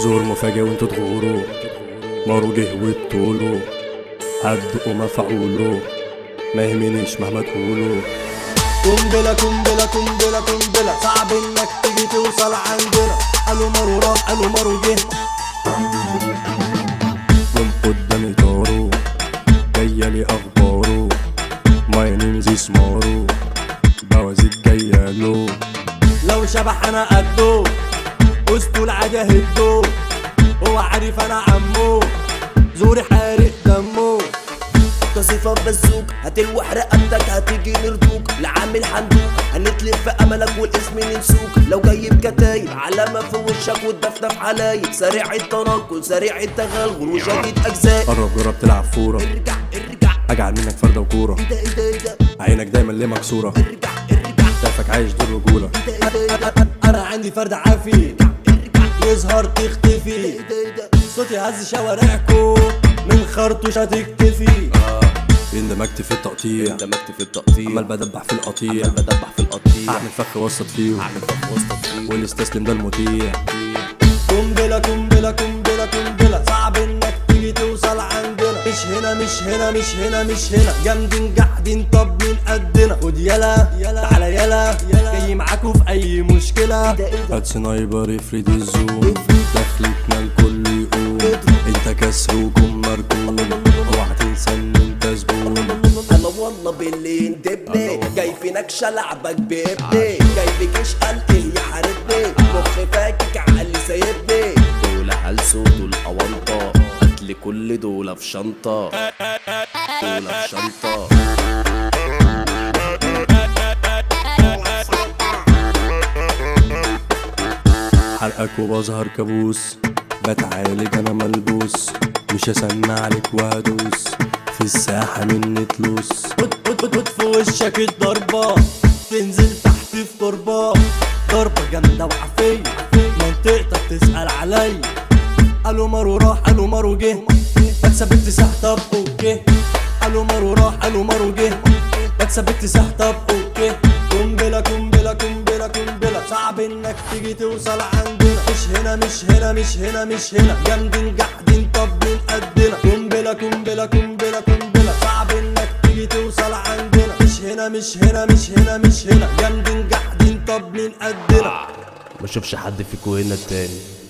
ظهور مفاجئ وانتوا تغوروا، مارو جه وبطوله، هتدقوا مفعوله، ما يهمنيش مهما تقولوا. قنبلة قنبلة قنبلة قنبلة، صعب انك تيجي توصل عندنا. قالوا مارو راح، قالوا مارو جه. جم قدامي طاروا، جاية لي اخباره، ماي نيم زي سمارو، بوازيك جاياله. لو شبح انا قده، وسطه العادي هده، هو عارف انا عمو، زوري حارق دمه. تصيفة بزوك هتلوح رقبتك، هتيجي نردوك لعامل حندوق، هنتلف في املك والاسم ننسوك. لو جاي بكتايب علامة في وشك والدفدف حلايب، سريع التنقل سريع التغلغل وشديد اجزاء. قرب جرب تلعب فورة، ارجع ارجع، اجعل منك فردة وكورة، ايه ده ايه ده ايه ده، عينك دايما ليه مكسورة، ارجع ارجع، شايفك عايش دور رجولة. ايه ده ايه ده، انا عندي فرد عافي يظهر تختفي، ايه ده ايه ده، صوتي هز شوارعكو من خرطوش هتكتفي. اندمجت في التقطيع، اندمجت في التقطيع، عمال بدبح في القطيع، عمال بدبح في القطيع، اعمل فخ وسط فيه، اعمل فخ وسط فيه، واللي استسلم ده المطيع. قنبلة قنبلة قنبلة قنبلة، صعب انك تيجي توصل عندنا. مش هنا مش هنا مش هنا مش هنا، جامدين قاعدين طب مين قدنا. خد يلا تعالى يلا، جاي معاكوا في اي مشكلة. هات سنايبر يفرد الزوم، دخلتنا الكل يقوم، انت كسروكم مركون، اوعى تنسى ان انت زبون. انا والله باللي ندبني، جاي في نكشه لعبك بابني، جاي بجيش قلقي يحاربني، مخ فاكك عقلي سايبني. دول هلسو دول اونطه، هاتلي كل دول في شنطه، دول في شنطه. حرقك وبظهر كابوس، بتعالج انا ملبوس، مش هسمع عليك وهدوس، في الساحة مني تلوس. خد في وشك الضربة، تنزل تحت في تربة، ضربة جامدة وعافية، منطقتك تسأل عليا. قالوا مارو راح، قالوا مارو جه، بكسب اكتساح طب اوكي. قالوا مارو راح، قالوا مارو جه، بكسب اكتساح طب اوكي. قنبلة قنبلة قنبلة قنبلة، صعب انك تيجي توصل عندنا. مش هنا مش هنا مش هنا مش هنا، جامدين قاعدين طب مين قدنا. قنبلة قنبلة قنبلة قنبلة، صعب انك تيجي توصل عندنا. مش هنا مش هنا مش هنا مش هنا، جامدين قاعدين طب مين قدنا. ما اشوفش حد فيكو هنا تاني.